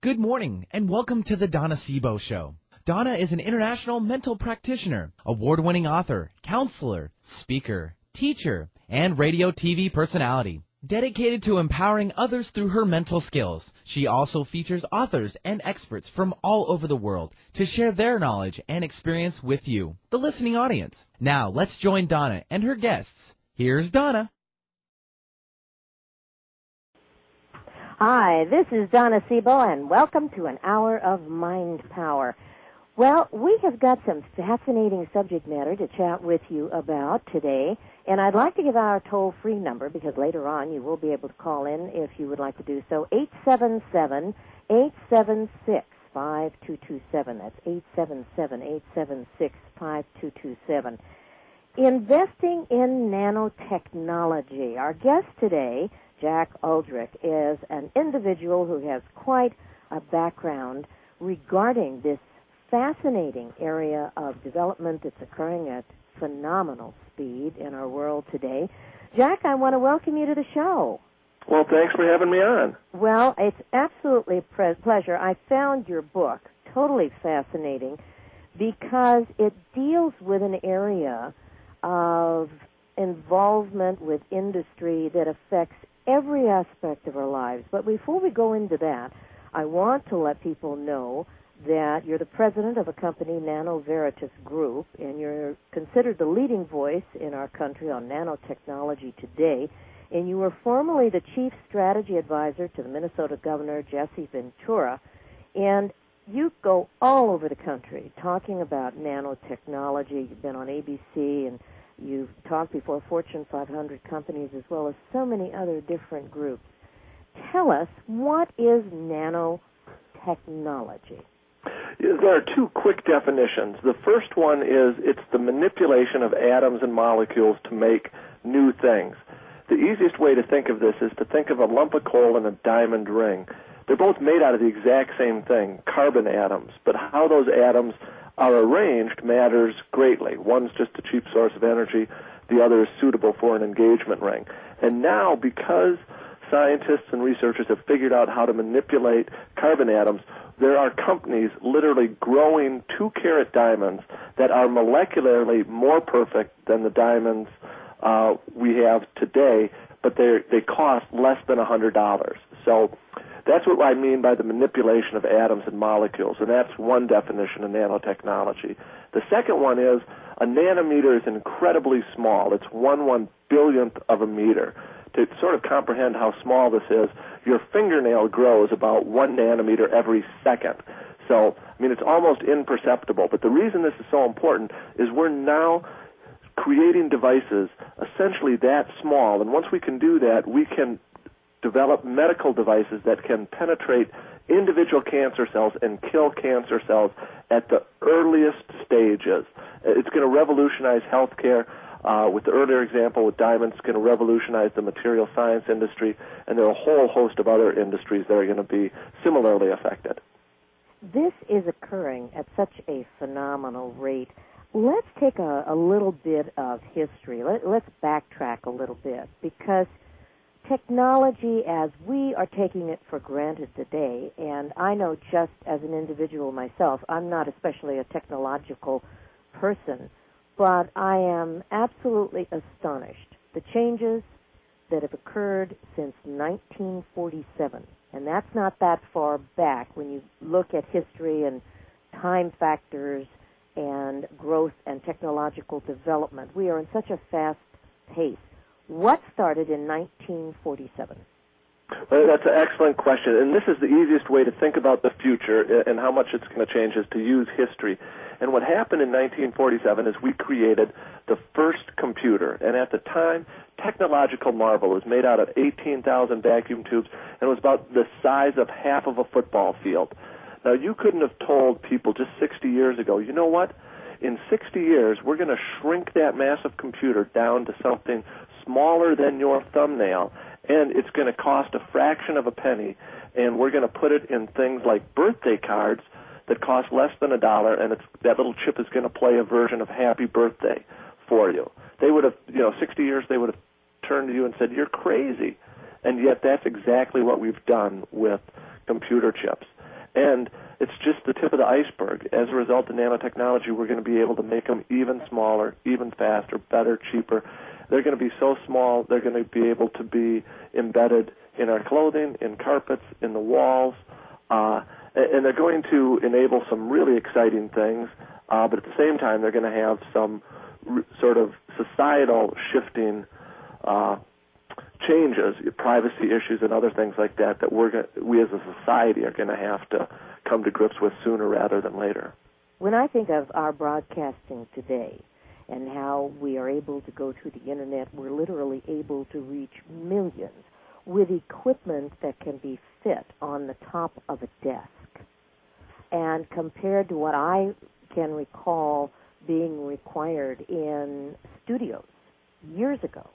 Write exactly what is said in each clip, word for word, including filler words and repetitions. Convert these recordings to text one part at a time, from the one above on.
Good morning, and welcome to the Donna Sebo Show. Donna is an international mental practitioner, award-winning author, counselor, speaker, teacher, and radio T V personality. Dedicated to empowering others through her mental skills, she also features authors and experts from all over the world to share their knowledge and experience with you, the listening audience. Now, let's join Donna and her guests. Here's Donna. Hi, this is Donna Sebo, and welcome to an hour of Mind Power. Well, we have got some fascinating subject matter to chat with you about today, and I'd like to give our toll-free number because later on you will be able to call in if you would like to do so, eight seven seven, eight seven six, five two two seven. That's eight seven seven, eight seven six, five two two seven. Investing in nanotechnology. Our guest today, Jack Uldrich, is an individual who has quite a background regarding this fascinating area of development that's occurring at phenomenal speed in our world today. Jack, I want to welcome you to the show. Well, thanks for having me on. Well, it's absolutely a pre- pleasure. I found your book totally fascinating because it deals with an area of involvement with industry that affects every aspect of our lives. But before we go into that, I want to let people know that you're the president of a company, Nano Veritas Group, and you're considered the leading voice in our country on nanotechnology today. And you were formerly the chief strategy advisor to the Minnesota Governor, Jesse Ventura. And you go all over the country talking about nanotechnology. You've been on A B C, and you've talked before Fortune five hundred companies as well as so many other different groups. Tell us, what is nanotechnology? There are two quick definitions. The first one is it's the manipulation of atoms and molecules to make new things. The easiest way to think of this is to think of a lump of coal and a diamond ring. They're both made out of the exact same thing, carbon atoms, but how those atoms are arranged matters greatly. One's just a cheap source of energy. The other is suitable for an engagement ring. And now, because scientists and researchers have figured out how to manipulate carbon atoms, there are companies literally growing two-carat diamonds that are molecularly more perfect than the diamonds uh, we have today, but they they cost less than one hundred dollars. So that's what I mean by the manipulation of atoms and molecules, and that's one definition of nanotechnology. The second one is a nanometer is incredibly small. It's one one billionth of a meter. To sort of comprehend how small this is, your fingernail grows about one nanometer every second. So, I mean, it's almost imperceptible. But the reason this is so important is we're now creating devices essentially that small, and once we can do that, we can develop medical devices that can penetrate individual cancer cells and kill cancer cells at the earliest stages. It's going to revolutionize healthcare. Uh, with the earlier example with diamonds, it's going to revolutionize the material science industry, and there are a whole host of other industries that are going to be similarly affected. This is occurring at such a phenomenal rate. Let's take a, a little bit of history. Let, let's backtrack a little bit, because technology, as we are taking it for granted today, and I know just as an individual myself, I'm not especially a technological person, but I am absolutely astonished. The changes that have occurred since nineteen forty-seven, and that's not that far back when you look at history and time factors and growth and technological development. We are in such a fast pace. What started in nineteen forty-seven? Well, that's an excellent question, and this is the easiest way to think about the future and how much it's going to change is to use history. And what happened in nineteen forty-seven is we created the first computer, and at the time, technological marvel. It was made out of eighteen thousand vacuum tubes, and it was about the size of half of a football field. Now, you couldn't have told people just sixty years ago, you know what? In sixty years, we're going to shrink that massive computer down to something smaller than your thumbnail, and it's going to cost a fraction of a penny, and we're going to put it in things like birthday cards that cost less than a dollar, and it's, that little chip is going to play a version of Happy Birthday for you. They would have, you know, sixty years, they would have turned to you and said, you're crazy. And yet that's exactly what we've done with computer chips. And it's just the tip of the iceberg. As a result of nanotechnology, we're going to be able to make them even smaller, even faster, better, cheaper. They're going to be so small, they're going to be able to be embedded in our clothing, in carpets, in the walls, uh, and they're going to enable some really exciting things, uh, but at the same time, they're going to have some r- sort of societal shifting uh, changes, privacy issues and other things like that, that we're go- we as a society are going to have to come to grips with sooner rather than later. When I think of our broadcasting today and how we are able to go to the Internet, we're literally able to reach millions with equipment that can be fit on the top of a desk. And compared to what I can recall being required in studios years ago,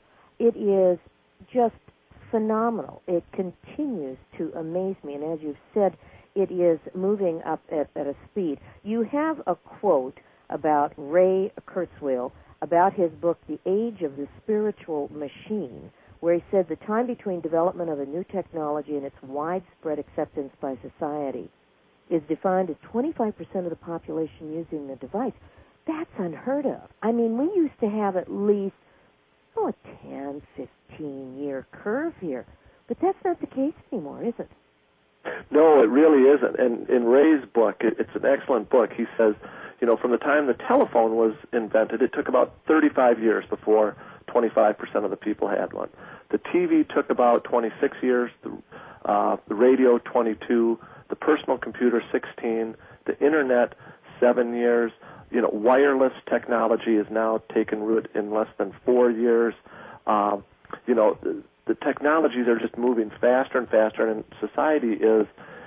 it is just phenomenal. It continues to amaze me. And as you've said, it is moving up at, at a speed. You have a quote about Ray Kurzweil about his book, The Age of the Spiritual Machine, where he said the time between development of a new technology and its widespread acceptance by society is defined as twenty-five percent of the population using the device. That's unheard of. I mean, we used to have at least, oh, a ten, fifteen-year curve here. But that's not the case anymore, is it? No, it really isn't. And in Ray's book, it, it's an excellent book. He says, you know, from the time the telephone was invented, it took about thirty-five years before twenty-five percent of the people had one. The T V took about twenty-six years, the, uh, the radio twenty-two, the personal computer sixteen, the Internet seven years. You know, wireless technology is now taken root in less than four years. Um, you know, the, the technologies are just moving faster and faster, and society is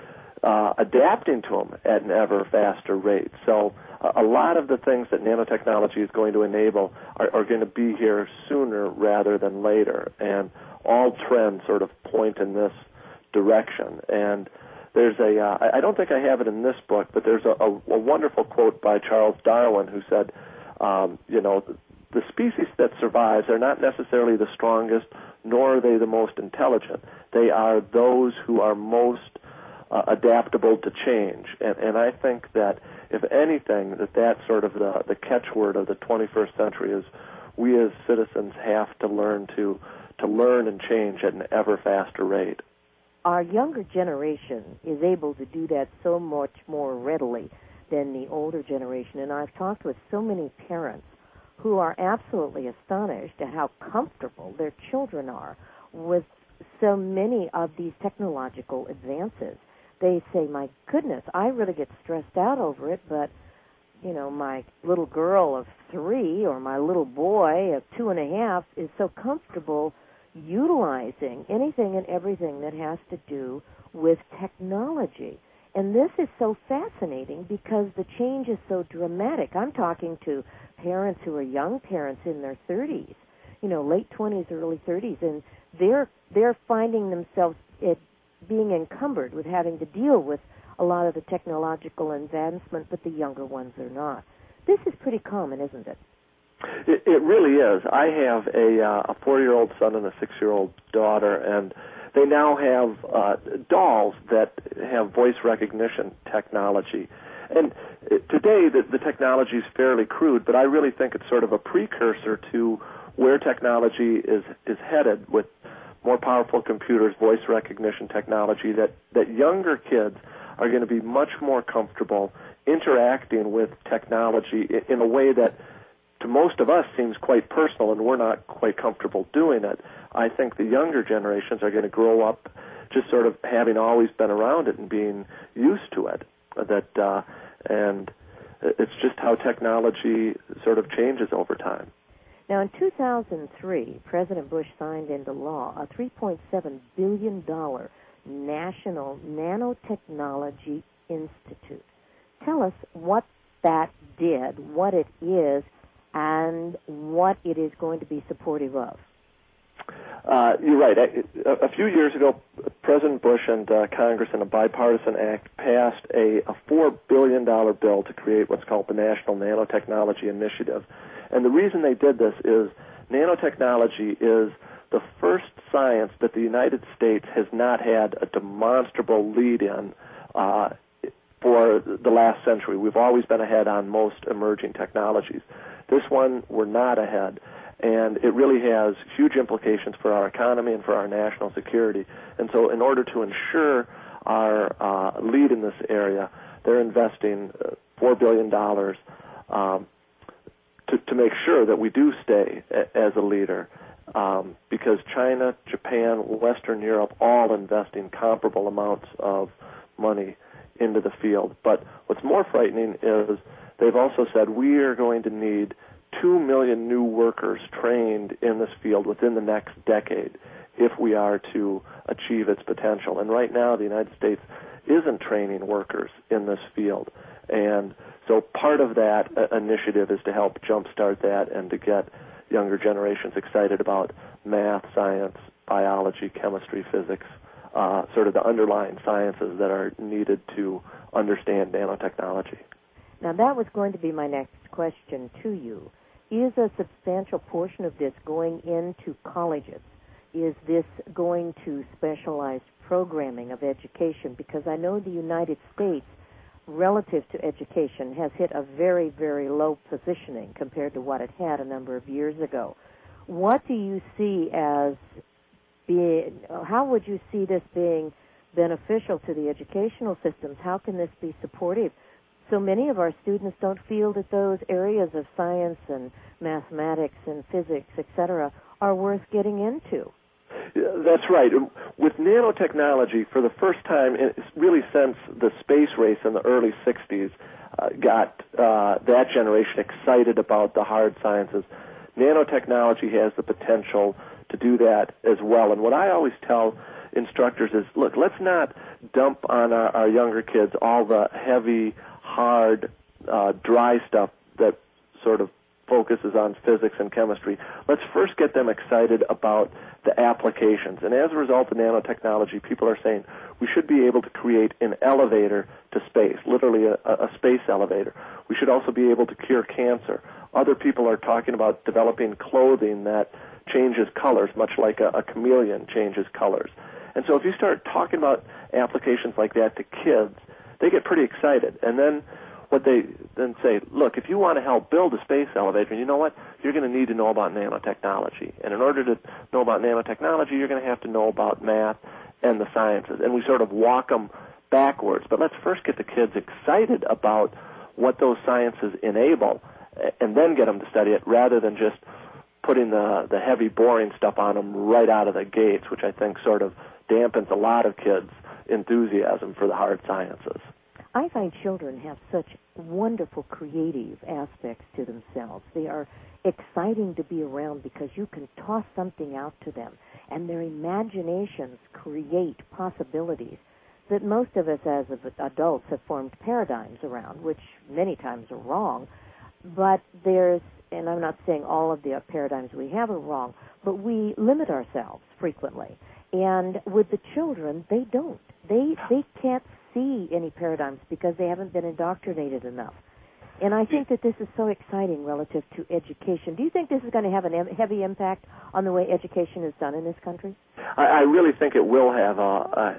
uh, adapting to them at an ever faster rate. So uh, a lot of the things that nanotechnology is going to enable are, are going to be here sooner rather than later, and all trends sort of point in this direction. And there's a, uh, I don't think I have it in this book, but there's a, a, a wonderful quote by Charles Darwin who said, um, you know, the species that survives are not necessarily the strongest, nor are they the most intelligent. They are those who are most uh, adaptable to change. And, and I think that, if anything, that that's sort of the, the catchword of the twenty-first century is we as citizens have to learn to, to learn and change at an ever faster rate. Our younger generation is able to do that so much more readily than the older generation. And I've talked with so many parents who are absolutely astonished at how comfortable their children are with so many of these technological advances. They say, my goodness, I really get stressed out over it, but, you know, my little girl of three or my little boy of two and a half is so comfortable utilizing anything and everything that has to do with technology. And this is so fascinating because the change is so dramatic. I'm talking to parents who are young parents in their thirties, you know, late twenties, early thirties, and they're they're finding themselves it being encumbered with having to deal with a lot of the technological advancement, but the younger ones are not. This is pretty common, isn't it? It, it really is. I have a, uh, a four-year-old son and a six-year-old daughter, and they now have uh, dolls that have voice recognition technology. And today the, the technology is fairly crude, but I really think it's sort of a precursor to where technology is, is headed with more powerful computers, voice recognition technology, that, that younger kids are going to be much more comfortable interacting with technology in, in a way that to most of us seems quite personal, and we're not quite comfortable doing it. I think the younger generations are going to grow up just sort of having always been around it and being used to it. That uh, and it's just how technology sort of changes over time. Now, in two thousand three, President Bush signed into law a three point seven billion dollars National Nanotechnology Institute. Tell us what that did, what it is, and what it is going to be supportive of. Uh, you're right. A, a few years ago, President Bush and uh, Congress, in a bipartisan act, passed a, a four billion dollars bill to create what's called the National Nanotechnology Initiative. And the reason they did this is nanotechnology is the first science that the United States has not had a demonstrable lead in uh, for the last century. We've always been ahead on most emerging technologies. This one, we're not ahead, and it really has huge implications for our economy and for our national security. And so in order to ensure our uh, lead in this area, they're investing uh, four billion dollars um, to, to make sure that we do stay a, as a leader, um, because China, Japan, Western Europe all investing comparable amounts of money into the field. But what's more frightening is they've also said we are going to need two million new workers trained in this field within the next decade if we are to achieve its potential. And right now the United States isn't training workers in this field. And so part of that uh, initiative is to help jumpstart that and to get younger generations excited about math, science, biology, chemistry, physics, uh, sort of the underlying sciences that are needed to understand nanotechnology. Now, that was going to be my next question to you. Is a substantial portion of this going into colleges? Is this going to specialized programming of education? Because I know the United States, relative to education, has hit a very, very low positioning compared to what it had a number of years ago. What do you see as being, how would you see this being beneficial to the educational systems? How can this be supportive? So many of our students don't feel that those areas of science and mathematics and physics, et cetera, are worth getting into. That's right. With nanotechnology, for the first time, really since the space race in the early sixties, uh, got uh, that generation excited about the hard sciences. Nanotechnology has the potential to do that as well. And what I always tell instructors is, look, let's not dump on our, our younger kids all the heavy, hard, uh, dry stuff that sort of focuses on physics and chemistry. Let's first get them excited about the applications. And as a result of nanotechnology, people are saying we should be able to create an elevator to space, literally a, a space elevator. We should also be able to cure cancer. Other people are talking about developing clothing that changes colors, much like a, a chameleon changes colors. And so if you start talking about applications like that to kids, they get pretty excited. And then what they then say, look, if you want to help build a space elevator, you know what? You're going to need to know about nanotechnology. And in order to know about nanotechnology, you're going to have to know about math and the sciences. And we sort of walk them backwards. But let's first get the kids excited about what those sciences enable and then get them to study it rather than just putting the, the heavy, boring stuff on them right out of the gates, which I think sort of dampens a lot of kids' enthusiasm for the hard sciences. I find children have such wonderful creative aspects to themselves. They are exciting to be around because you can toss something out to them, and their imaginations create possibilities that most of us as adults have formed paradigms around, which many times are wrong. But there's, and I'm not saying all of the paradigms we have are wrong, but we limit ourselves frequently. And with the children, they don't. They they can't see any paradigms because they haven't been indoctrinated enough. And I think that this is so exciting relative to education. Do you think this is going to have a em- heavy impact on the way education is done in this country? I, I really think it will have a,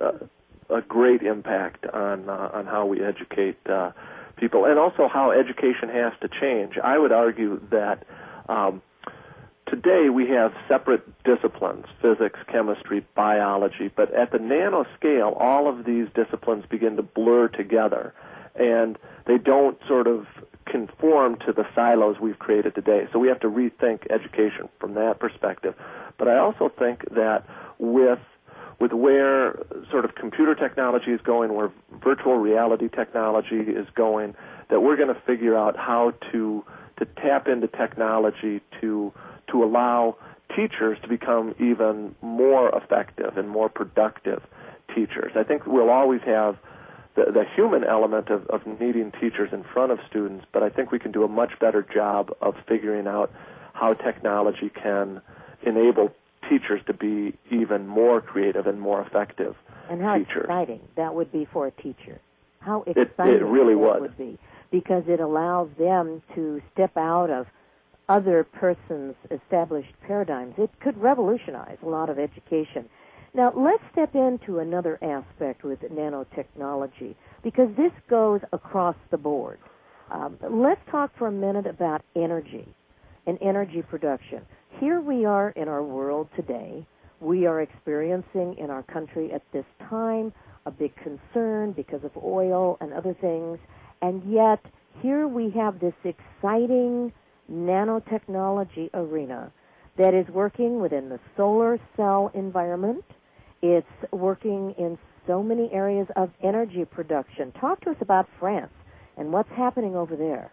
a, a great impact on uh, on how we educate uh, people, and also how education has to change. I would argue that um, today we have separate disciplines, physics, chemistry, biology, but at the nano scale, all of these disciplines begin to blur together, and they don't sort of conform to the silos we've created today. So we have to rethink education from that perspective. But I also think that with with where sort of computer technology is going, where virtual reality technology is going, that we're going to figure out how to to tap into technology to to allow teachers to become even more effective and more productive teachers. I think we'll always have the, the human element of, of needing teachers in front of students, but I think we can do a much better job of figuring out how technology can enable teachers to be even more creative and more effective and how teachers. Exciting that would be for a teacher. How exciting it, it really that would. would be, because it allows them to step out of other person's established paradigms. It could revolutionize a lot of education. Now, let's step into another aspect with nanotechnology, because this goes across the board. Um, let's talk for a minute about energy and energy production. Here we are in our world today. We are experiencing in our country at this time a big concern because of oil and other things, and yet here we have this exciting nanotechnology arena that is working within the solar cell environment. It's working in so many areas of energy production. Talk to us about France and what's happening over there.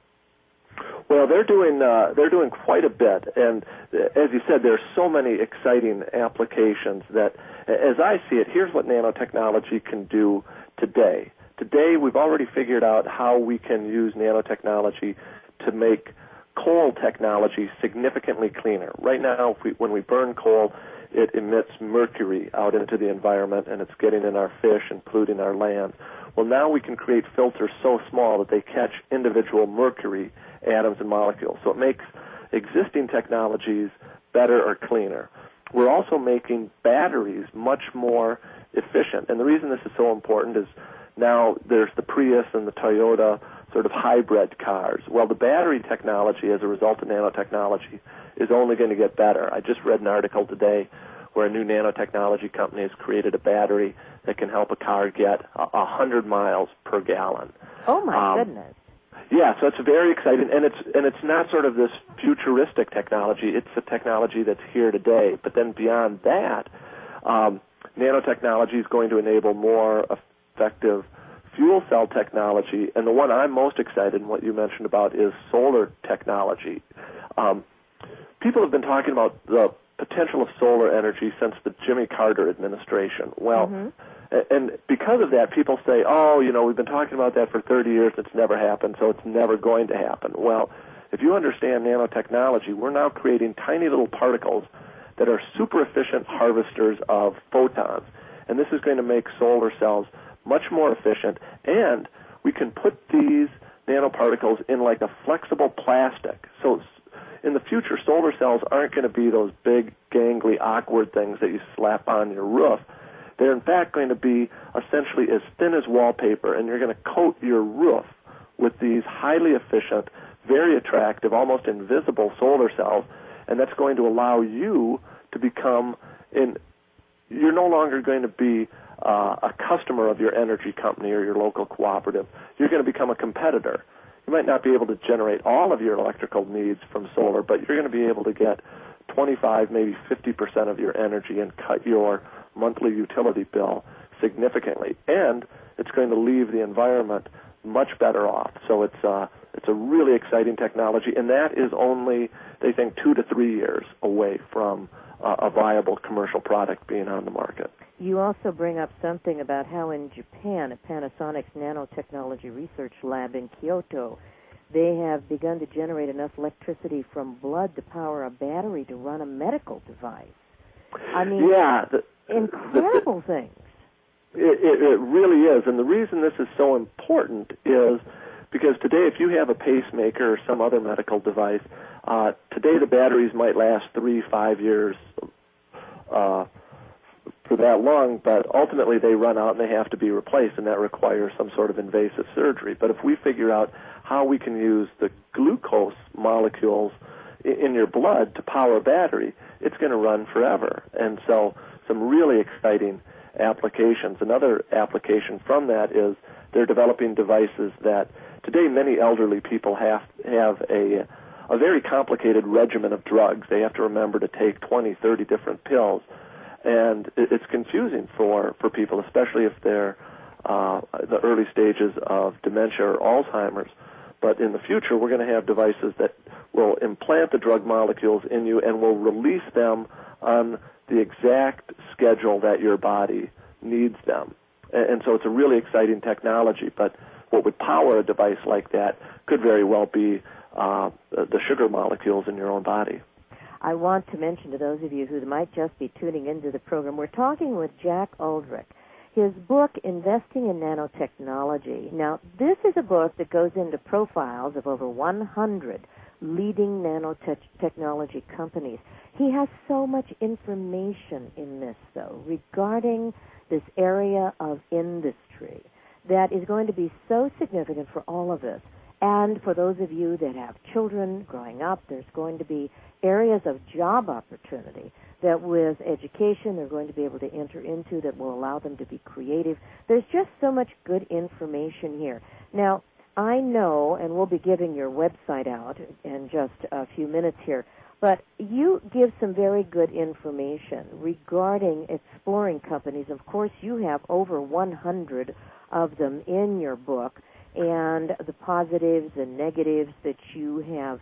Well, they're doing uh, they're doing quite a bit, and as you said, there's so many exciting applications that, as I see it, here's what nanotechnology can do today. Today, we've already figured out how we can use nanotechnology to make coal technology significantly cleaner. Right now, if we, when we burn coal, it emits mercury out into the environment, and it's getting in our fish and polluting our land. Well, now we can create filters so small that they catch individual mercury atoms and molecules. So it makes existing technologies better or cleaner. We're also making batteries much more efficient. And the reason this is so important is now there's the Prius and the Toyota sort of hybrid cars. Well, the battery technology as a result of nanotechnology is only going to get better. I just read an article today where a new nanotechnology company has created a battery that can help a car get a hundred miles per gallon. Oh my um, goodness! Yeah, so it's very exciting, and it's and it's not sort of this futuristic technology. It's a technology that's here today. But then beyond that, um, nanotechnology is going to enable more effective fuel cell technology, and the one I'm most excited in what you mentioned about is solar technology. Um, people have been talking about the potential of solar energy since the Jimmy Carter administration. Well, mm-hmm. and because of that, people say, oh, you know, we've been talking about that for thirty years, it's never happened, so it's never going to happen. Well, if you understand nanotechnology, we're now creating tiny little particles that are super efficient harvesters of photons, and this is going to make solar cells much more efficient, and we can put these nanoparticles in like a flexible plastic. So in the future, solar cells aren't going to be those big, gangly, awkward things that you slap on your roof. They're, in fact, going to be essentially as thin as wallpaper, and you're going to coat your roof with these highly efficient, very attractive, almost invisible solar cells, and that's going to allow you to become, in, you're no longer going to be uh, a customer of your energy company or your local cooperative. You're going to become a competitor. You might not be able to generate all of your electrical needs from solar, but you're going to be able to get twenty-five, maybe fifty percent of your energy and cut your monthly utility bill significantly. And it's going to leave the environment much better off. So it's uh, it's a really exciting technology, and that is only, they think, two to three years away from uh, a viable commercial product being on the market. You also bring up something about how in Japan, at Panasonic's Nanotechnology Research Lab in Kyoto, they have begun to generate enough electricity from blood to power a battery to run a medical device. I mean, yeah, the, incredible the, the, things. It, it, it really is, and the reason this is so important is because today if you have a pacemaker or some other medical device, uh, today the batteries might last three, five years uh, for that long, but ultimately they run out and they have to be replaced, and that requires some sort of invasive surgery. But if we figure out how we can use the glucose molecules in your blood to power a battery, it's going to run forever. And so some really exciting applications. Another application from that is they're developing devices that today many elderly people have have a a very complicated regimen of drugs. They have to remember to take twenty, thirty different pills, and it's confusing for, for people, especially if they're uh, the early stages of dementia or Alzheimer's. But in the future, we're going to have devices that will implant the drug molecules in you and will release them on the exact schedule that your body needs them. And so it's a really exciting technology, but what would power a device like that could very well be uh, the sugar molecules in your own body. I want to mention to those of you who might just be tuning into the program, we're talking with Jack Uldrich. His book, Investing in Nanotechnology. Now, this is a book that goes into profiles of over one hundred leading nanotechnology companies. He has so much information in this, though, regarding this area of industry that is going to be so significant for all of us. And for those of you that have children growing up, there's going to be areas of job opportunity that with education they're going to be able to enter into that will allow them to be creative. There's just so much good information here. Now, I know, and we'll be giving your website out in just a few minutes here, but you give some very good information regarding exploring companies. Of course, you have over one hundred of them in your book, and the positives and negatives that you have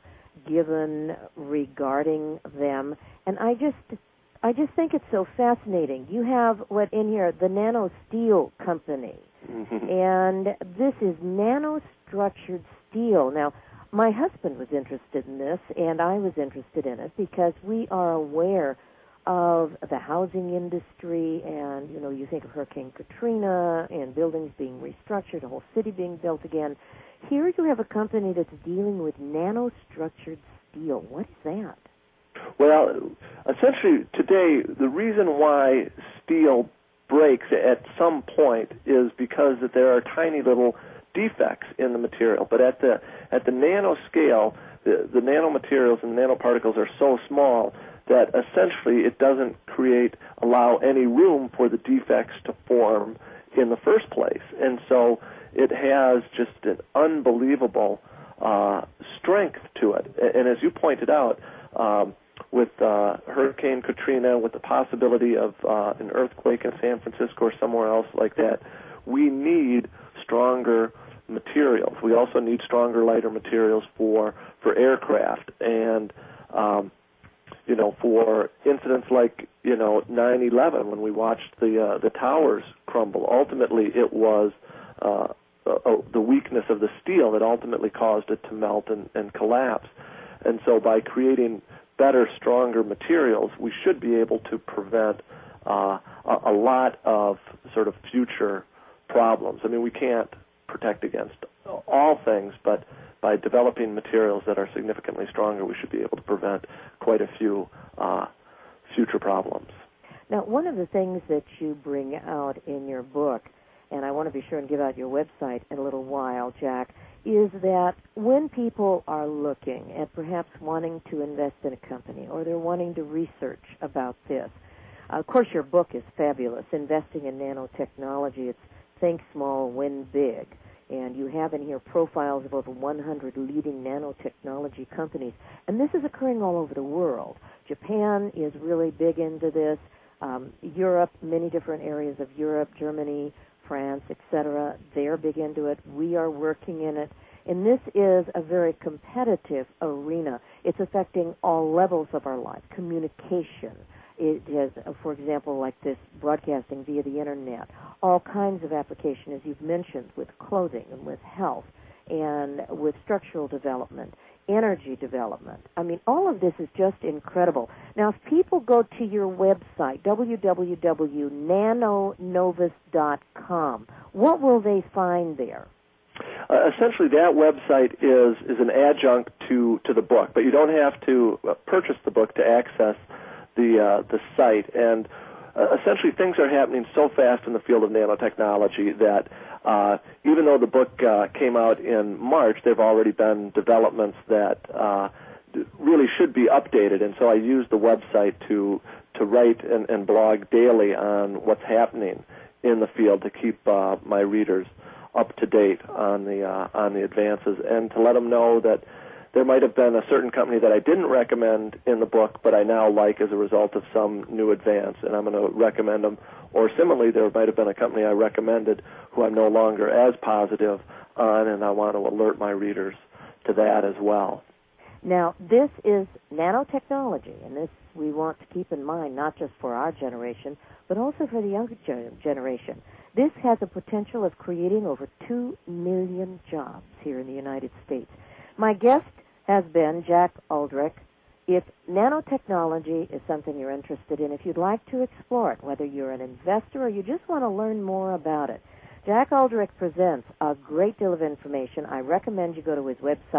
given regarding them. And I just I just think it's so fascinating. You have what in here, the Nano Steel Company. Mm-hmm. And this is nanostructured steel. Now, my husband was interested in this, and I was interested in it because we are aware of the housing industry, and, you know, you think of Hurricane Katrina and buildings being restructured, a whole city being built again. Here you have a company that's dealing with nanostructured steel. What is that? Well, essentially, today, the reason why steel breaks at some point is because that there are tiny little defects in the material. But at the at the nano scale, the, the nanomaterials and the nanoparticles are so small that essentially it doesn't create, allow any room for the defects to form in the first place. And so it has just an unbelievable uh, strength to it. And as you pointed out, um, with uh, Hurricane Katrina, with the possibility of uh, an earthquake in San Francisco or somewhere else like that, we need stronger materials. We also need stronger, lighter materials for, for aircraft. And, um, you know, for incidents like, you know, nine eleven, when we watched the, uh, the towers crumble, ultimately it was uh, uh, the weakness of the steel that ultimately caused it to melt and, and collapse. And so by creating better, stronger materials, we should be able to prevent uh, a, a lot of sort of future problems. I mean, we can't protect against all things, but by developing materials that are significantly stronger, we should be able to prevent quite a few uh, future problems. Now, one of the things that you bring out in your book, and I want to be sure and give out your website in a little while, Jack, is that when people are looking at perhaps wanting to invest in a company or they're wanting to research about this, uh, of course your book is fabulous, Investing in Nanotechnology. It's Think Small, Win Big. And you have in here profiles of over one hundred leading nanotechnology companies. And this is occurring all over the world. Japan is really big into this. Um, Europe, many different areas of Europe, Germany, France, et cetera, they're big into it. We are working in it. And this is a very competitive arena. It's affecting all levels of our life. Communication. It has, for example, like this broadcasting via the Internet. All kinds of application, as you've mentioned, with clothing and with health and with structural development, energy development. I mean, all of this is just incredible. Now, if people go to your website, w w w dot nano novus dot com, what will they find there? Uh, essentially, that website is is an adjunct to, to the book, but you don't have to uh, purchase the book to access the uh, the site. And uh, essentially, things are happening so fast in the field of nanotechnology that uh, even though the book uh, came out in March, there have already been developments that uh, really should be updated. And so I use the website to to write and, and blog daily on what's happening in the field to keep uh, my readers up to date on the uh, on the advances, and to let them know that there might have been a certain company that I didn't recommend in the book, but I now like as a result of some new advance, and I'm going to recommend them. Or similarly, there might have been a company I recommended who I'm no longer as positive on, and I want to alert my readers to that as well. Now, this is nanotechnology, and this we want to keep in mind not just for our generation, but also for the younger generation. This has a potential of creating over two million jobs here in the United States. My guest has been Jack Uldrich. If nanotechnology is something you're interested in, if you'd like to explore it, whether you're an investor or you just want to learn more about it, Jack Uldrich presents a great deal of information. I recommend you go to his website,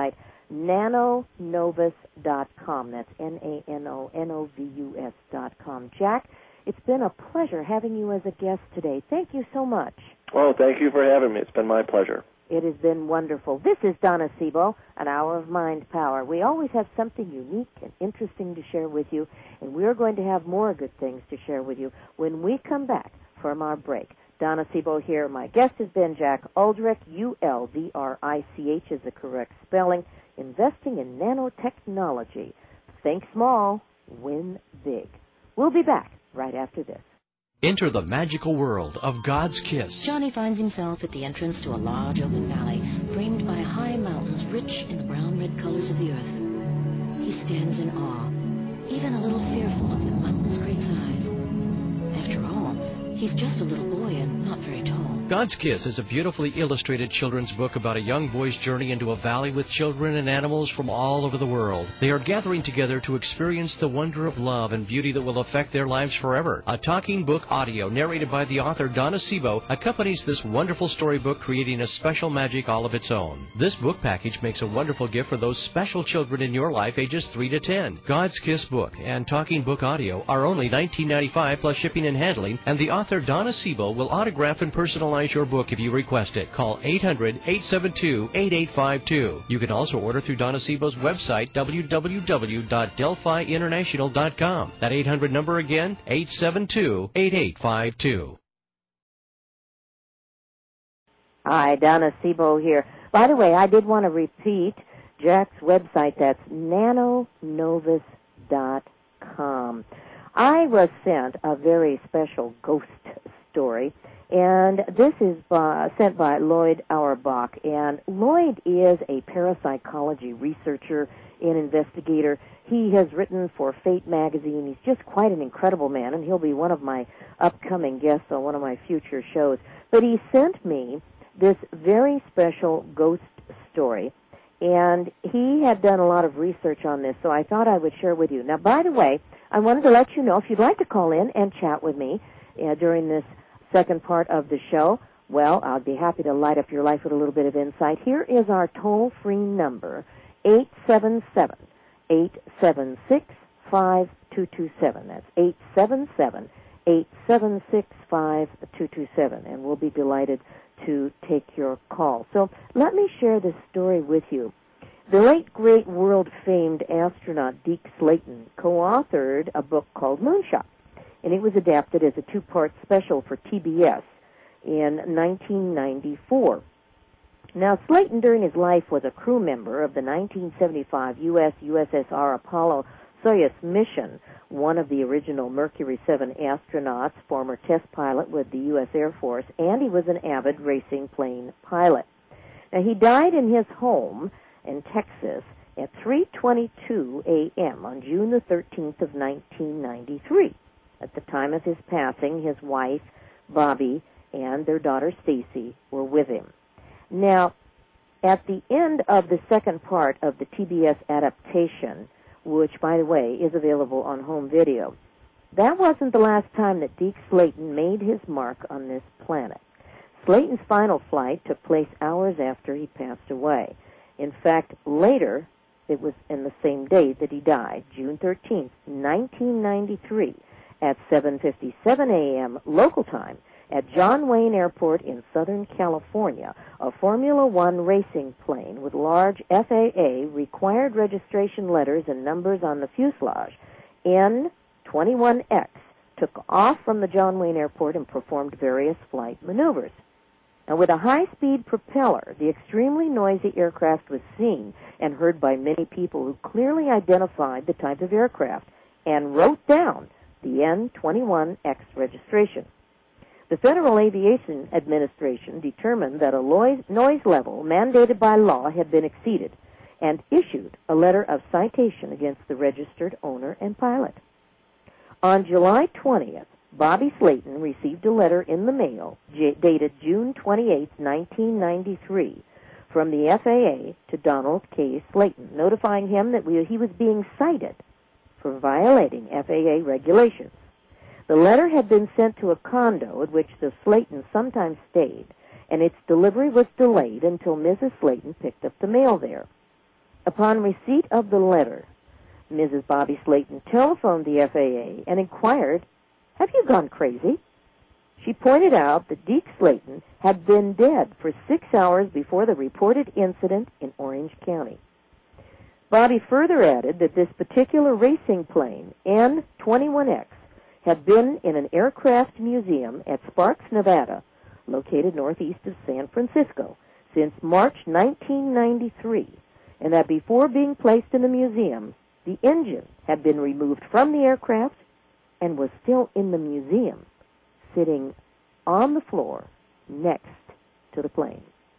nanonovus dot com. That's N A N O N O V U S dot com. Jack, it's been a pleasure having you as a guest today. Thank you so much. Oh, thank you for having me. It's been my pleasure. It has been wonderful. This is Donna Sebo, an hour of mind power. We always have something unique and interesting to share with you, and we're going to have more good things to share with you when we come back from our break. Donna Sebo here. My guest has been Jack Uldrich. U L D R I C H is the correct spelling. Investing in nanotechnology. Think small, win big. We'll be back right after this. Enter the magical world of God's Kiss. Johnny finds himself at the entrance to a large open valley, framed by high mountains rich in the brown-red colors of the earth. He stands in awe, even a little fearful of the mountain's great size. After all, he's just a little boy and not very tall. God's Kiss is a beautifully illustrated children's book about a young boy's journey into a valley with children and animals from all over the world. They are gathering together to experience the wonder of love and beauty that will affect their lives forever. A talking book audio narrated by the author Donna Sebo accompanies this wonderful storybook, creating a special magic all of its own. This book package makes a wonderful gift for those special children in your life ages three to ten. God's Kiss book and talking book audio are only nineteen ninety-five dollars plus shipping and handling, and the author Donna Sebo will autograph and personalize your book if you request it. Call eight hundred, eight seven two, eight eight five two. You can also order through Donna Sebo's website, w w w dot delphi international dot com. That eight hundred number again, eight seven two, eight eight five two. Hi, Donna Sebo here. By the way, I did want to repeat Jack's website. That's nanonovus dot com. I was sent a very special ghost story, and this is by, sent by Lloyd Auerbach. And Lloyd is a parapsychology researcher and investigator. He has written for Fate magazine. He's just quite an incredible man, and he'll be one of my upcoming guests on one of my future shows. But he sent me this very special ghost story, and he had done a lot of research on this, so I thought I would share with you. Now, by the way, I wanted to let you know, if you'd like to call in and chat with me uh, during this second part of the show, well, I'll be happy to light up your life with a little bit of insight. Here is our toll-free number, eight seven seven, eight seven six, five two two seven. That's eight seven seven, eight seven six, five two two seven, and we'll be delighted to take your call. So let me share this story with you. The late, great, world-famed astronaut Deke Slayton co-authored a book called Moonshot, and it was adapted as a two-part special for T B S in nineteen ninety-four. Now, Slayton, during his life, was a crew member of the nineteen seventy-five U S U S S R Apollo Soyuz mission, one of the original Mercury seven astronauts, former test pilot with the U S Air Force, and he was an avid racing plane pilot. Now, he died in his home in Texas at three twenty-two a.m. on June the thirteenth of nineteen ninety-three. At the time of his passing, his wife, Bobby, and their daughter, Stacy, were with him. Now, at the end of the second part of the T B S adaptation, which, by the way, is available on home video, that wasn't the last time that Deke Slayton made his mark on this planet. Slayton's final flight took place hours after he passed away. In fact, later, it was in the same day that he died, June thirteenth, nineteen ninety-three, at seven fifty-seven a.m. local time at John Wayne Airport in Southern California, a Formula One racing plane with large F A A required registration letters and numbers on the fuselage, N twenty-one X, took off from the John Wayne Airport and performed various flight maneuvers. Now, with a high-speed propeller, the extremely noisy aircraft was seen and heard by many people who clearly identified the type of aircraft and wrote down the N twenty-one X registration. The Federal Aviation Administration determined that a noise level mandated by law had been exceeded and issued a letter of citation against the registered owner and pilot. On July twentieth, Bobby Slayton received a letter in the mail j- dated June twenty-eighth, nineteen ninety-three, from the F A A to Donald K. Slayton, notifying him that we, he was being cited for violating F A A regulations. The letter had been sent to a condo at which the Slaytons sometimes stayed, and its delivery was delayed until Missus Slayton picked up the mail there. Upon receipt of the letter, Missus Bobby Slayton telephoned the F A A and inquired, "Have you gone crazy?" She pointed out that Deke Slayton had been dead for six hours before the reported incident in Orange County. Bobby further added that this particular racing plane, N twenty-one X, had been in an aircraft museum at Sparks, Nevada, located northeast of San Francisco, since March nineteen ninety-three, and that before being placed in the museum, the engine had been removed from the aircraft and was still in the museum, sitting on the floor next to the plane.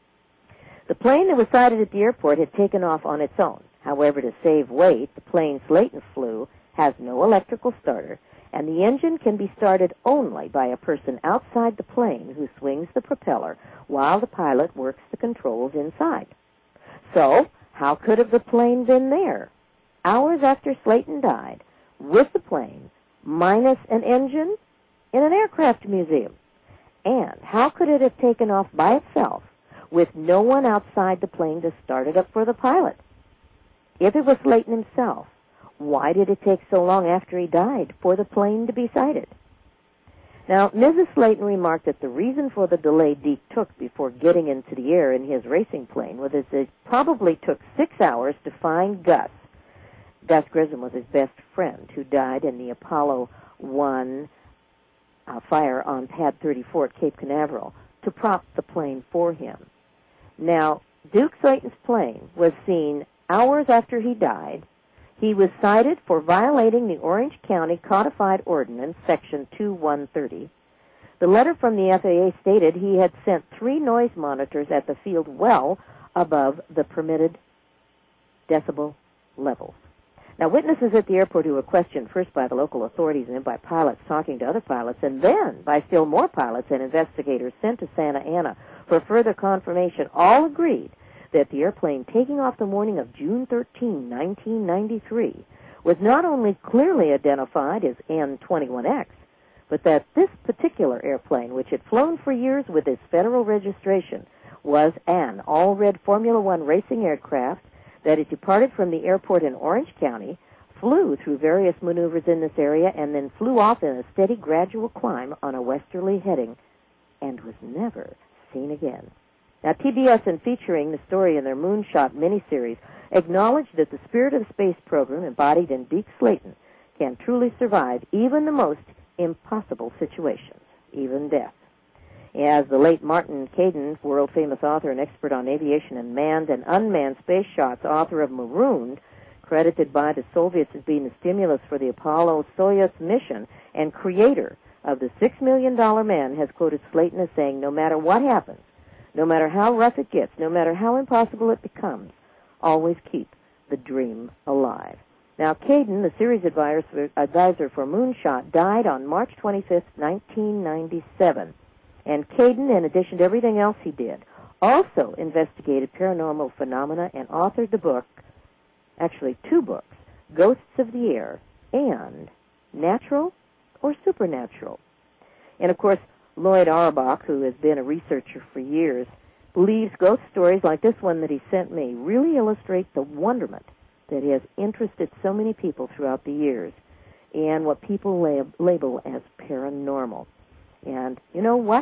The plane that was sighted at the airport had taken off on its own. However, to save weight, the plane Slayton flew has no electrical starter, and the engine can be started only by a person outside the plane who swings the propeller while the pilot works the controls inside. So, how could have the plane been there, hours after Slayton died, with the plane, minus an engine, in an aircraft museum? And how could it have taken off by itself with no one outside the plane to start it up for the pilot? If it was Slayton himself, why did it take so long after he died for the plane to be sighted? Now, Missus Slayton remarked that the reason for the delay Deke took before getting into the air in his racing plane was that it probably took six hours to find Gus. Gus Grissom was his best friend who died in the Apollo one uh, fire on Pad thirty-four at Cape Canaveral, to prop the plane for him. Now, Duke Slayton's plane was seen hours after he died. He was cited for violating the Orange County Codified Ordinance, Section two one thirty. The letter from the F A A stated he had sent three noise monitors at the field well above the permitted decibel levels. Now, witnesses at the airport who were questioned first by the local authorities and then by pilots talking to other pilots and then by still more pilots and investigators sent to Santa Ana for further confirmation all agreed that the airplane taking off the morning of June thirteenth, nineteen ninety-three, was not only clearly identified as N twenty-one X, but that this particular airplane, which had flown for years with its federal registration, was an all-red Formula One racing aircraft, that it departed from the airport in Orange County, flew through various maneuvers in this area, and then flew off in a steady, gradual climb on a westerly heading, and was never seen again. Now, T B S, in featuring the story in their Moonshot miniseries, acknowledged that the spirit of the space program embodied in Deke Slayton can truly survive even the most impossible situations, even death. As the late Martin Caidin, world-famous author and expert on aviation and manned and unmanned space shots, author of Marooned, credited by the Soviets as being the stimulus for the Apollo-Soyuz mission, and creator of the Six Million Dollar Man, has quoted Slayton as saying, "No matter what happens, no matter how rough it gets, no matter how impossible it becomes, always keep the dream alive." Now, Caidin, the series advisor, advisor for Moonshot, died on March twenty-fifth, nineteen ninety-seven. And Caidin, in addition to everything else he did, also investigated paranormal phenomena and authored the book, actually two books, Ghosts of the Air and Natural or Supernatural. And, of course, Lloyd Auerbach, who has been a researcher for years, believes ghost stories like this one that he sent me really illustrate the wonderment that has interested so many people throughout the years and what people lab- label as paranormal. And you know what?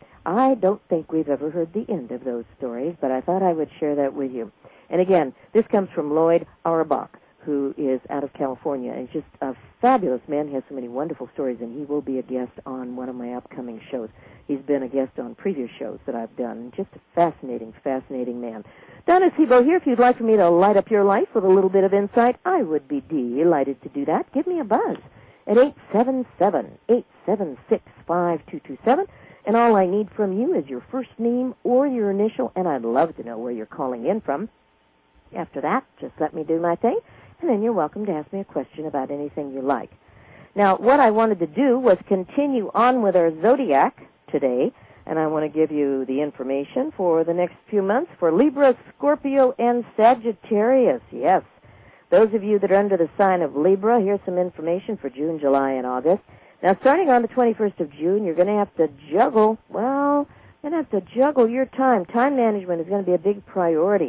I don't think we've ever heard the end of those stories, but I thought I would share that with you. And again, this comes from Lloyd Auerbach, who is out of California, and just a fabulous man. He has so many wonderful stories, and he will be a guest on one of my upcoming shows. He's been a guest on previous shows that I've done. Just a fascinating, fascinating man. Donna Sebo here. If you'd like for me to light up your life with a little bit of insight, I would be delighted to do that. Give me a buzz at eight seven seven, eight seven six, five two two seven. And all I need from you is your first name or your initial, and I'd love to know where you're calling in from. After that, just let me do my thing, and then you're welcome to ask me a question about anything you like. Now, what I wanted to do was continue on with our Zodiac today, and I want to give you the information for the next few months for Libra, Scorpio, and Sagittarius. Yes, those of you that are under the sign of Libra, here's some information for June, July, and August. Now, starting on the twenty-first of June, you're going to have to juggle, well, you're going to have to juggle your time. Time management is going to be a big priority.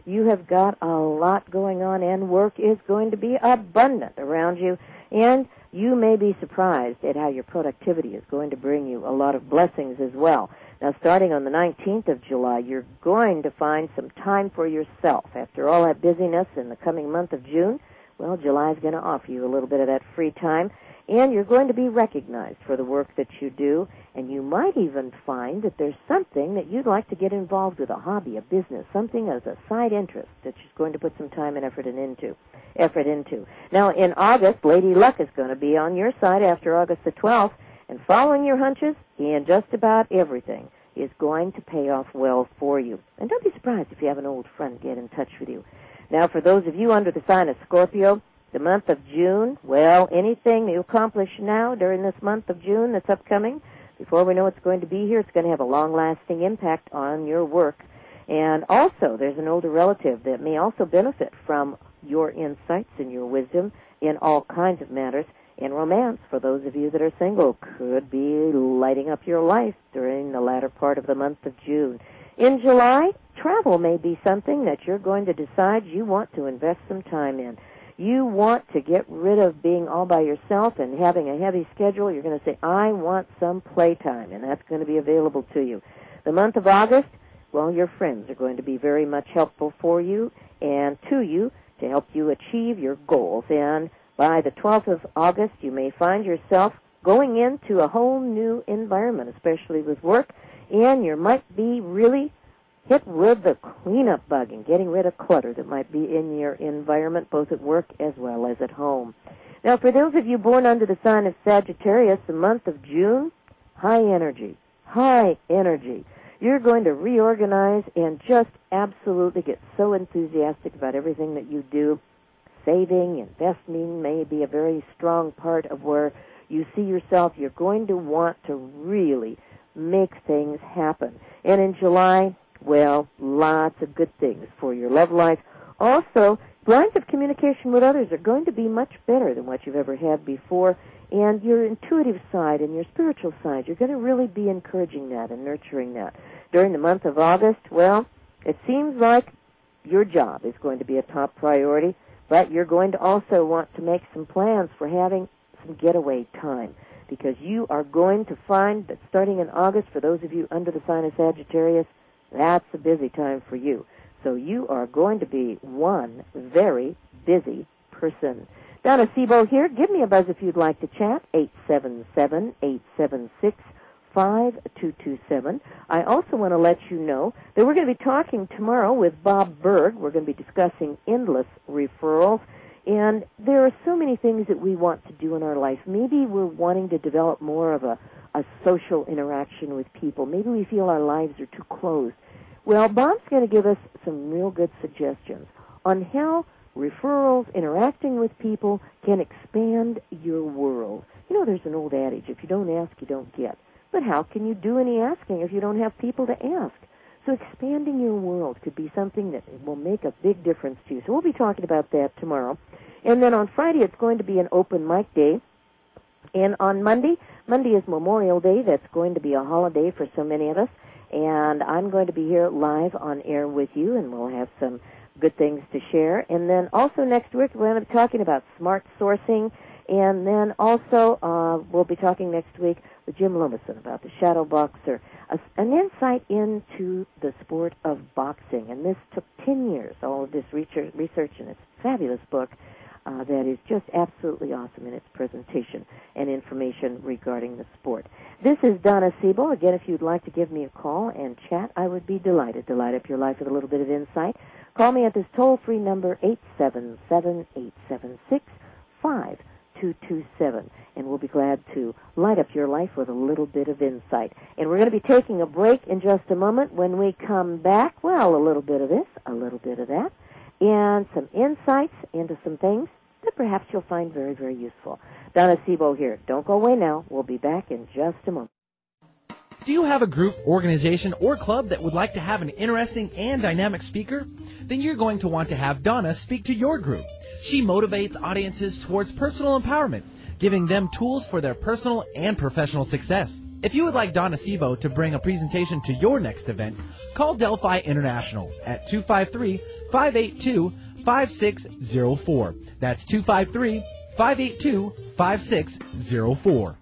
You have got a lot going on, and work is going to be abundant around you, and you may be surprised at how your productivity is going to bring you a lot of blessings as well. Now, starting on the nineteenth of July, you're going to find some time for yourself. After all that busyness in the coming month of June, well, July is going to offer you a little bit of that free time, and you're going to be recognized for the work that you do, and you might even find that there's something that you'd like to get involved with, a hobby, a business, something as a side interest that you're going to put some time and effort and into. Effort into. Now, in August, Lady Luck is going to be on your side after August the twelfth, and following your hunches and just about everything is going to pay off well for you. And don't be surprised if you have an old friend get in touch with you. Now, for those of you under the sign of Scorpio, the month of June, well, anything that you accomplish now during this month of June that's upcoming, before we know it's going to be here, it's going to have a long-lasting impact on your work. And also, there's an older relative that may also benefit from your insights and your wisdom in all kinds of matters. And romance, for those of you that are single, could be lighting up your life during the latter part of the month of June. In July, travel may be something that you're going to decide you want to invest some time in. You want to get rid of being all by yourself and having a heavy schedule. You're going to say, I want some playtime, and that's going to be available to you. The month of August, well, your friends are going to be very much helpful for you and to you to help you achieve your goals. And by the twelfth of August, you may find yourself going into a whole new environment, especially with work, and you might be really hit with the cleanup bug and getting rid of clutter that might be in your environment, both at work as well as at home. Now, for those of you born under the sign of Sagittarius, the month of June, high energy, high energy. You're going to reorganize and just absolutely get so enthusiastic about everything that you do. Saving, investing may be a very strong part of where you see yourself. You're going to want to really make things happen. And in July, well, lots of good things for your love life. Also, lines of communication with others are going to be much better than what you've ever had before. And your intuitive side and your spiritual side, you're going to really be encouraging that and nurturing that. During the month of August, well, it seems like your job is going to be a top priority, but you're going to also want to make some plans for having some getaway time, because you are going to find that starting in August, for those of you under the sign of Sagittarius, that's a busy time for you. So you are going to be one very busy person. Donna Sebo here. Give me a buzz if you'd like to chat, eight seven seven, eight seven six, five two two seven. I also want to let you know that we're going to be talking tomorrow with Bob Berg. We're going to be discussing endless referrals. And there are so many things that we want to do in our life. Maybe we're wanting to develop more of a, a social interaction with people. Maybe we feel our lives are too closed. Well, Bob's going to give us some real good suggestions on how referrals, interacting with people, can expand your world. You know, there's an old adage, if you don't ask, you don't get. But how can you do any asking if you don't have people to ask? So expanding your world could be something that will make a big difference to you. So we'll be talking about that tomorrow. And then on Friday, it's going to be an open mic day. And on Monday, Monday is Memorial Day. That's going to be a holiday for so many of us. And I'm going to be here live on air with you, and we'll have some good things to share. And then also next week, we're going to be talking about smart sourcing. And then also uh, we'll be talking next week with Jim Lumison about the shadow boxer, a, an insight into the sport of boxing. And this took ten years, all of this research, research in this fabulous book uh, that is just absolutely awesome in its presentation and information regarding the sport. This is Donna Sebo. Again, if you'd like to give me a call and chat, I would be delighted to light up your life with a little bit of insight. Call me at this toll-free number, eight seven seven, eight seven six, five two two seven, and we'll be glad to light up your life with a little bit of insight. And we're going to be taking a break in just a moment. When we come back, well, a little bit of this, a little bit of that, and some insights into some things that perhaps you'll find very, very useful. Donna Sebo here. Don't go away now. We'll be back in just a moment. Do you have a group, organization, or club that would like to have an interesting and dynamic speaker? Then you're going to want to have Donna speak to your group. She motivates audiences towards personal empowerment, giving them tools for their personal and professional success. If you would like Donna Sebo to bring a presentation to your next event, call Delphi International at two five three, five eight two, five six zero four. That's two five three, five eight two, five six zero four.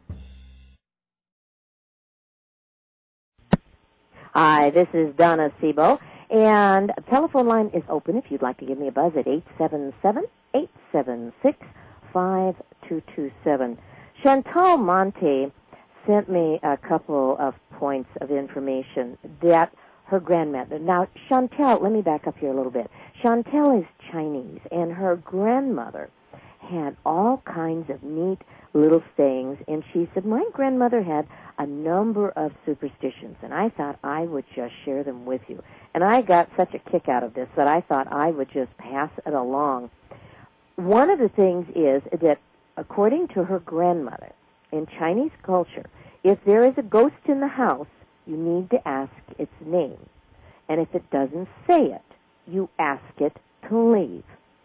Hi, this is Donna Sebo, and the telephone line is open if you'd like to give me a buzz at eight seven seven, eight seven six, five two two seven. Chantal Monte sent me a couple of points of information that her grandmother. Now, Chantal, let me back up here a little bit. Chantal is Chinese, and her grandmother had all kinds of neat little sayings, and she said, my grandmother had a number of superstitions, and I thought I would just share them with you. And I got such a kick out of this that I thought I would just pass it along. One of the things is that, according to her grandmother, in Chinese culture, if there is a ghost in the house, you need to ask its name. And if it doesn't say it, you ask it to leave.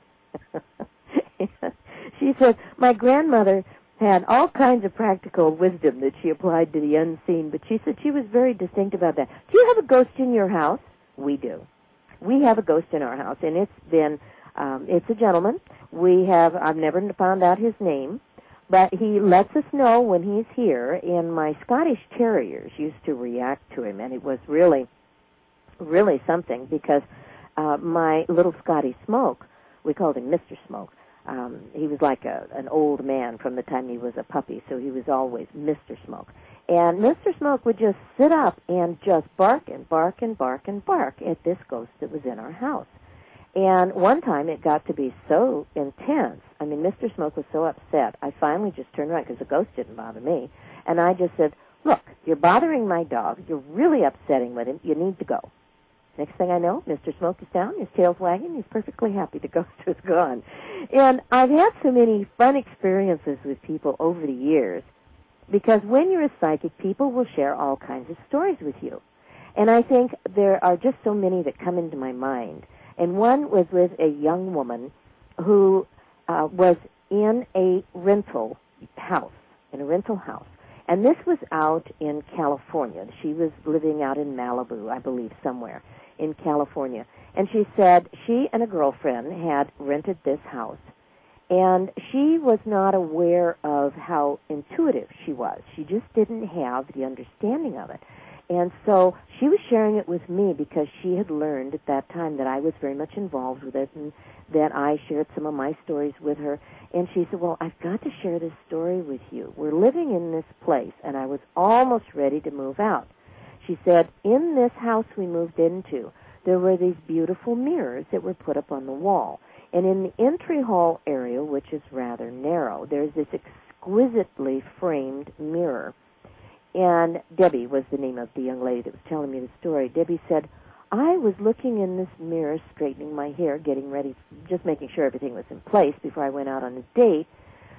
She said, my grandmother had all kinds of practical wisdom that she applied to the unseen, but she said she was very distinct about that. Do you have a ghost in your house? We do. We have a ghost in our house, and it's been, um, it's a gentleman. We have, I've never found out his name, but he lets us know when he's here, and my Scottish Terriers used to react to him, and it was really, really something, because uh, my little Scotty Smoke, we called him Mister Smoke, um, he was like a, an old man from the time he was a puppy, so he was always Mister Smoke. And Mister Smoke would just sit up and just bark and bark and bark and bark at this ghost that was in our house. And one time it got to be so intense. I mean, Mister Smoke was so upset, I finally just turned around, because the ghost didn't bother me, and I just said, look, you're bothering my dog. You're really upsetting with him. You need to go. Next thing I know, Mister Smoke is down, his tail's wagging, he's perfectly happy the ghost is gone. And I've had so many fun experiences with people over the years, because when you're a psychic, people will share all kinds of stories with you. And I think there are just so many that come into my mind. And one was with a young woman who uh, was in a rental house, in a rental house. And this was out in California. She was living out in Malibu, I believe, somewhere in California. And she said she and a girlfriend had rented this house. And she was not aware of how intuitive she was. She just didn't have the understanding of it. And so she was sharing it with me because she had learned at that time that I was very much involved with it, and that I shared some of my stories with her. And she said, well, I've got to share this story with you. We're living in this place, and I was almost ready to move out. She said, in this house we moved into, there were these beautiful mirrors that were put up on the wall. And in the entry hall area, which is rather narrow, there's this exquisitely framed mirror. And Debbie was the name of the young lady that was telling me the story. Debbie said, I was looking in this mirror, straightening my hair, getting ready, just making sure everything was in place before I went out on a date,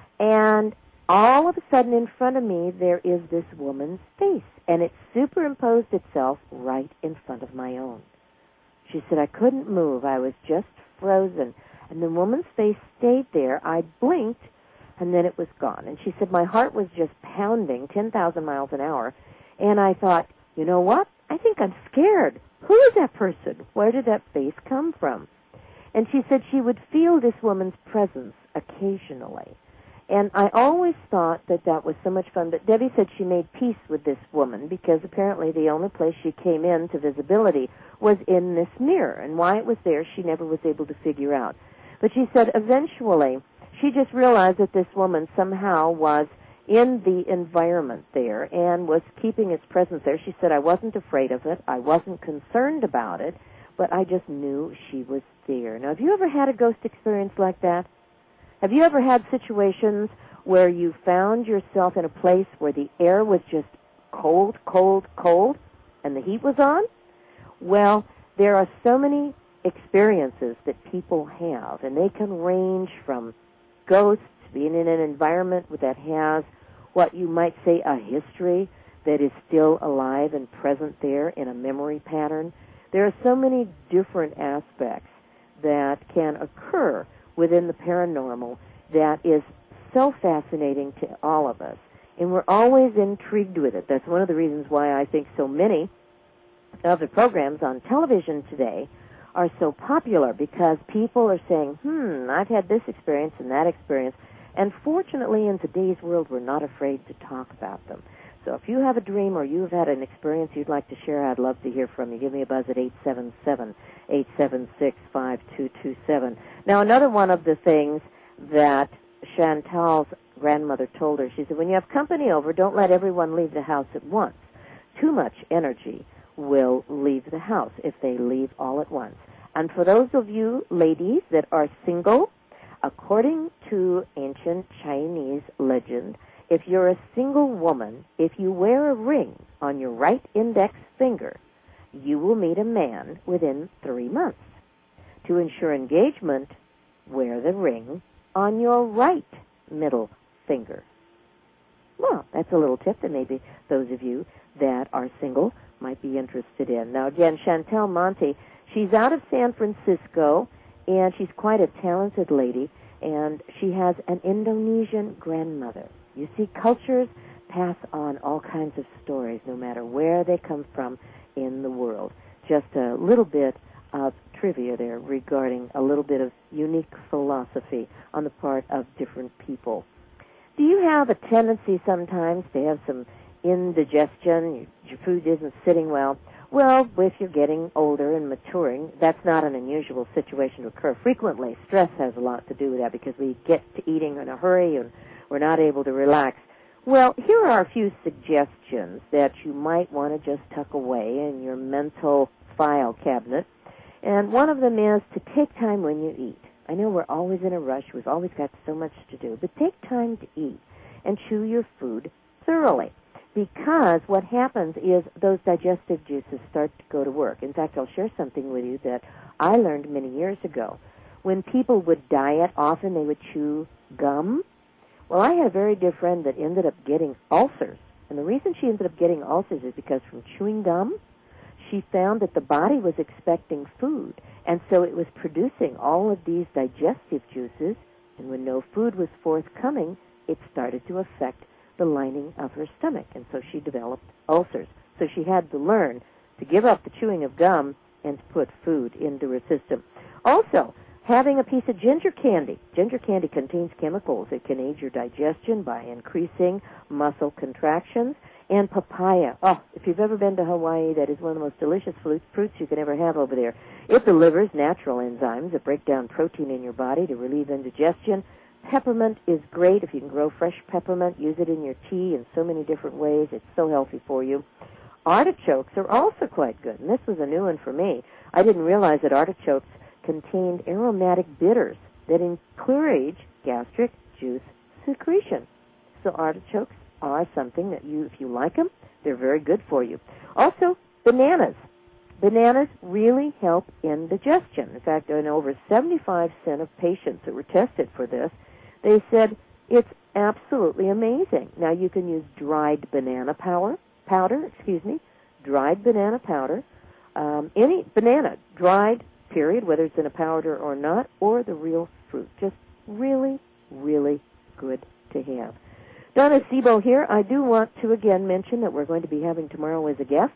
and all of a sudden in front of me there is this woman's face, and it superimposed itself right in front of my own. She said, I couldn't move. I was just frozen. And the woman's face stayed there. I blinked, and then it was gone. And she said, my heart was just pounding ten thousand miles an hour. And I thought, you know what? I think I'm scared. Who is that person? Where did that face come from? And she said she would feel this woman's presence occasionally. And I always thought that that was so much fun. But Debbie said she made peace with this woman because apparently the only place she came in to visibility was in this mirror. And why it was there, she never was able to figure out. But she said eventually she just realized that this woman somehow was in the environment there and was keeping its presence there. She said, I wasn't afraid of it. I wasn't concerned about it, but I just knew she was there. Now, have you ever had a ghost experience like that? Have you ever had situations where you found yourself in a place where the air was just cold, cold, cold, and the heat was on? Well, there are so many experiences that people have, and they can range from ghosts, being in an environment that has what you might say a history that is still alive and present there in a memory pattern. There are so many different aspects that can occur within the paranormal that is so fascinating to all of us. And we're always intrigued with it. That's one of the reasons why I think so many of the programs on television today are so popular, because people are saying, hmm, I've had this experience and that experience. And fortunately, in today's world, we're not afraid to talk about them. So if you have a dream or you've had an experience you'd like to share, I'd love to hear from you. Give me a buzz at eight seven seven, eight seven six, five two two seven. Now, another one of the things that Chantal's grandmother told her, she said, when you have company over, don't let everyone leave the house at once. Too much energy will leave the house if they leave all at once. And for those of you ladies that are single, according to ancient Chinese legend, if you're a single woman, if you wear a ring on your right index finger, you will meet a man within three months. To ensure engagement, wear the ring on your right middle finger. Well, that's a little tip that maybe those of you that are single might be interested in. Now, again, Chantal Monte, she's out of San Francisco, and she's quite a talented lady, and she has an Indonesian grandmother. You see, cultures pass on all kinds of stories, no matter where they come from in the world. Just a little bit of trivia there regarding a little bit of unique philosophy on the part of different people. Do you have a tendency sometimes to have some indigestion, your food isn't sitting well? Well, if you're getting older and maturing, that's not an unusual situation to occur. Frequently, stress has a lot to do with that because we get to eating in a hurry and we're not able to relax. Well, here are a few suggestions that you might want to just tuck away in your mental file cabinet. And one of them is to take time when you eat. I know we're always in a rush. We've always got so much to do. But take time to eat and chew your food thoroughly. Because what happens is those digestive juices start to go to work. In fact, I'll share something with you that I learned many years ago. When people would diet, often they would chew gum. Well, I had a very dear friend that ended up getting ulcers. And the reason she ended up getting ulcers is because from chewing gum, she found that the body was expecting food. And so it was producing all of these digestive juices. And when no food was forthcoming, it started to affect the lining of her stomach, and so she developed ulcers. So she had to learn to give up the chewing of gum and to put food into her system. Also, having a piece of ginger candy. Ginger candy contains chemicals that can aid your digestion by increasing muscle contractions. And papaya. Oh, if you've ever been to Hawaii, that is one of the most delicious fruits you can ever have over there. It delivers natural enzymes that break down protein in your body to relieve indigestion. Peppermint is great. If you can grow fresh peppermint, use it in your tea in so many different ways. It's so healthy for you. Artichokes are also quite good, and this was a new one for me. I didn't realize that artichokes contained aromatic bitters that encourage gastric juice secretion. So artichokes are something that you, if you like them, they're very good for you. Also, bananas. Bananas really help in digestion. In fact, in over seventy-five percent of patients that were tested for this, they said it's absolutely amazing. Now, you can use dried banana powder, powder, excuse me, dried banana powder, um, any banana, dried, period, whether it's in a powder or not, or the real fruit. Just really, really good to have. Donna Sebo here. I do want to again mention that we're going to be having tomorrow as a guest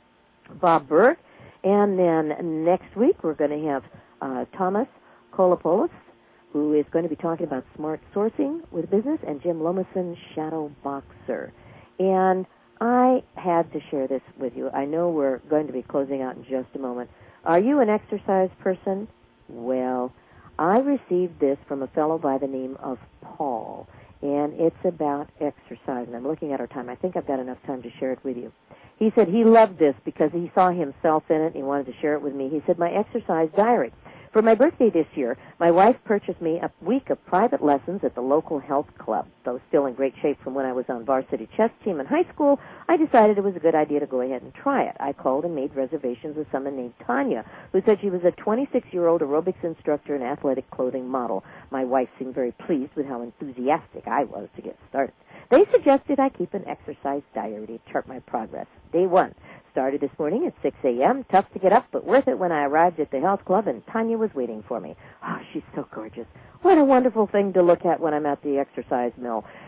Bob Berg, and then next week we're going to have uh, Thomas Kolopoulos, who is going to be talking about smart sourcing with business, and Jim Lomason, shadow boxer. And I had to share this with you. I know we're going to be closing out in just a moment. Are you an exercise person? Well, I received this from a fellow by the name of Paul, and it's about exercise. And I'm looking at our time. I think I've got enough time to share it with you. He said he loved this because he saw himself in it and he wanted to share it with me. He said, my exercise diary. For my birthday this year, my wife purchased me a week of private lessons at the local health club. Though still in great shape from when I was on varsity chess team in high school, I decided it was a good idea to go ahead and try it. I called and made reservations with someone named Tanya, who said she was a twenty-six-year-old aerobics instructor and athletic clothing model. My wife seemed very pleased with how enthusiastic I was to get started. They suggested I keep an exercise diary to chart my progress. Day one started this morning at six a.m. Tough to get up, but worth it when I arrived at the health club, and Tanya was waiting for me. Oh, she's so gorgeous. What a wonderful thing to look at when I'm at the exercise mill.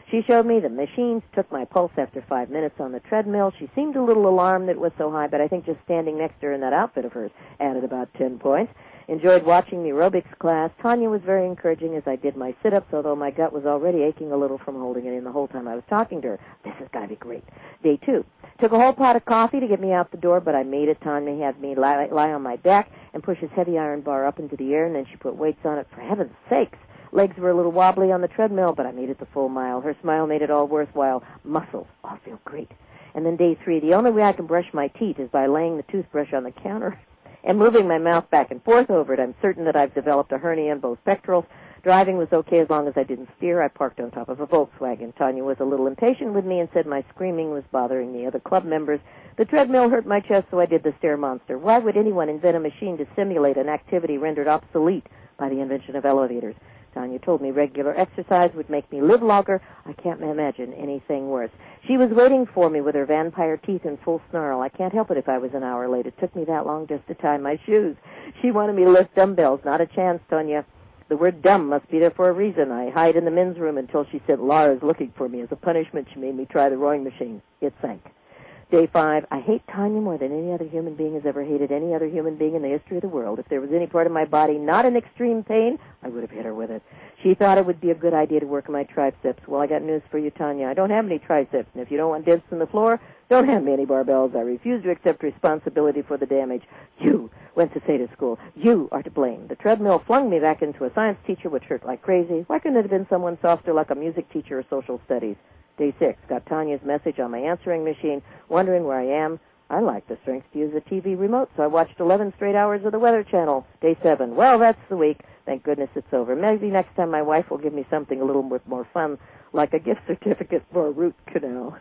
She showed me the machines, took my pulse after five minutes on the treadmill. She seemed a little alarmed that it was so high, but I think just standing next to her in that outfit of hers added about ten points. Enjoyed watching the aerobics class. Tanya was very encouraging as I did my sit-ups, although my gut was already aching a little from holding it in the whole time I was talking to her. This has got to be great. Day two. Took a whole pot of coffee to get me out the door, but I made it. Tanya had me lie, lie on my back and push his heavy iron bar up into the air, and then she put weights on it. For heaven's sakes. Legs were a little wobbly on the treadmill, but I made it the full mile. Her smile made it all worthwhile. Muscles all feel great. And then day three. The only way I can brush my teeth is by laying the toothbrush on the counter and moving my mouth back and forth over it. I'm certain that I've developed a hernia in both pectorals. Driving was okay as long as I didn't steer. I parked on top of a Volkswagen. Tanya was a little impatient with me and said my screaming was bothering the other club members. The treadmill hurt my chest, so I did the stair monster. Why would anyone invent a machine to simulate an activity rendered obsolete by the invention of elevators? Tanya told me regular exercise would make me live longer. I can't imagine anything worse. She was waiting for me with her vampire teeth in full snarl. I can't help it if I was an hour late. It took me that long just to tie my shoes. She wanted me to lift dumbbells. Not a chance, Tanya. The word dumb must be there for a reason. I hide in the men's room until she sent Lars looking for me. As a punishment, she made me try the rowing machine. It sank. Day five, I hate Tanya more than any other human being has ever hated any other human being in the history of the world. If there was any part of my body not in extreme pain, I would have hit her with it. She thought it would be a good idea to work my triceps. Well, I got news for you, Tanya. I don't have any triceps, and if you don't want dents in the floor, don't hand me any barbells. I refuse to accept responsibility for the damage. You went to Seder school. You are to blame. The treadmill flung me back into a science teacher, which hurt like crazy. Why couldn't it have been someone softer like a music teacher or social studies? Day six, got Tanya's message on my answering machine, wondering where I am. I like the strength to use a T V remote, so I watched eleven straight hours of the Weather Channel. Day seven, well, that's the week. Thank goodness it's over. Maybe next time my wife will give me something a little bit more fun, like a gift certificate for a root canal.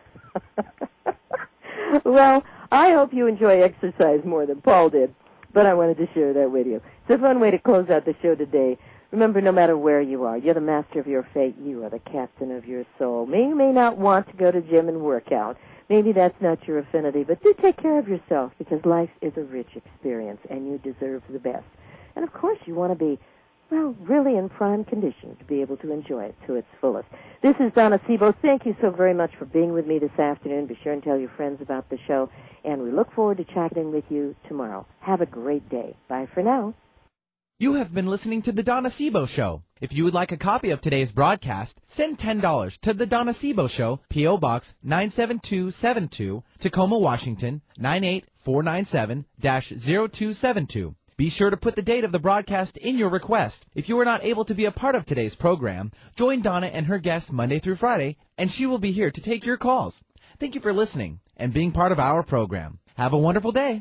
Well, I hope you enjoy exercise more than Paul did, but I wanted to share that with you. It's a fun way to close out the show today. Remember, no matter where you are, you're the master of your fate. You are the captain of your soul. You may not want to go to gym and work out. Maybe that's not your affinity, but do take care of yourself because life is a rich experience and you deserve the best. And, of course, you want to be, well, really in prime condition to be able to enjoy it to its fullest. This is Donna Sebo. Thank you so very much for being with me this afternoon. Be sure and tell your friends about the show, and we look forward to chatting with you tomorrow. Have a great day. Bye for now. You have been listening to The Donna Sebo Show. If you would like a copy of today's broadcast, send ten dollars to The Donna Sebo Show, P O. Box nine seven two seven two, Tacoma, Washington, nine eight four nine seven dash zero two seven two. Be sure to put the date of the broadcast in your request. If you are not able to be a part of today's program, join Donna and her guests Monday through Friday, and she will be here to take your calls. Thank you for listening and being part of our program. Have a wonderful day.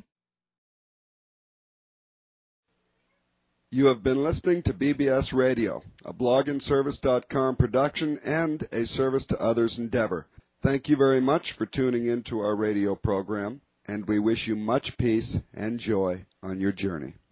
You have been listening to B B S Radio, a blog and service dot com production and a service to others endeavor. Thank you very much for tuning in to our radio program, and we wish you much peace and joy on your journey.